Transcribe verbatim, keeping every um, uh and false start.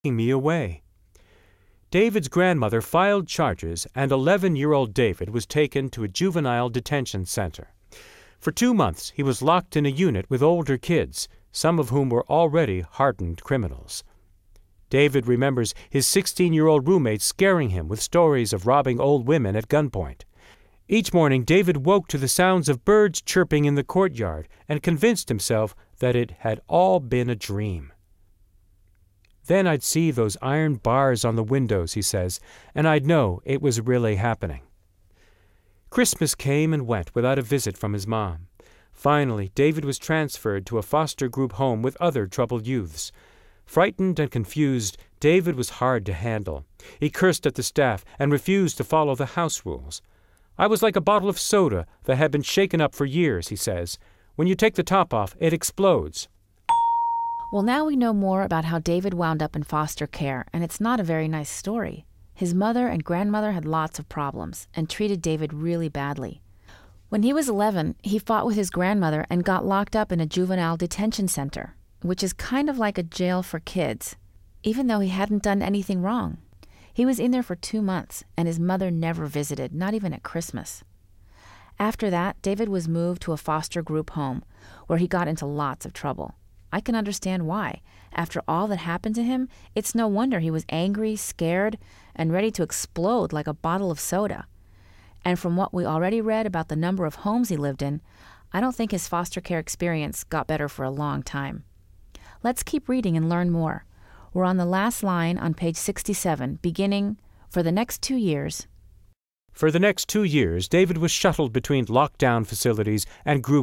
locking me away. David's grandmother filed charges, and eleven-year-old David was taken to a juvenile detention center. For two months, he was locked in a unit with older kids, some of whom were already hardened criminals. David remembers his sixteen-year-old roommate scaring him with stories of robbing old women at gunpoint. Each morning, David woke to the sounds of birds chirping in the courtyard and convinced himself that it had all been a dream. Then I'd see those iron bars on the windows, he says, and I'd know it was really happening. Christmas came and went without a visit from his mom. Finally, David was transferred to a foster group home with other troubled youths. Frightened and confused, David was hard to handle. He cursed at the staff and refused to follow the house rules. I was like a bottle of soda that had been shaken up for years, he says. When you take the top off, it explodes. Well, now we know more about how David wound up in foster care, and it's not a very nice story. His mother and grandmother had lots of problems and treated David really badly. When he was eleven, he fought with his grandmother and got locked up in a juvenile detention center, which is kind of like a jail for kids, even though he hadn't done anything wrong. He was in there for two months, and his mother never visited, not even at Christmas. After that, David was moved to a foster group home, where he got into lots of trouble. I can understand why. After all that happened to him, it's no wonder he was angry, scared, and ready to explode like a bottle of soda. And from what we already read about the number of homes he lived in, I don't think his foster care experience got better for a long time. Let's keep reading and learn more. We're on the last line on page sixty-seven, beginning, for the next two years. For the next two years, David was shuttled between lockdown facilities and group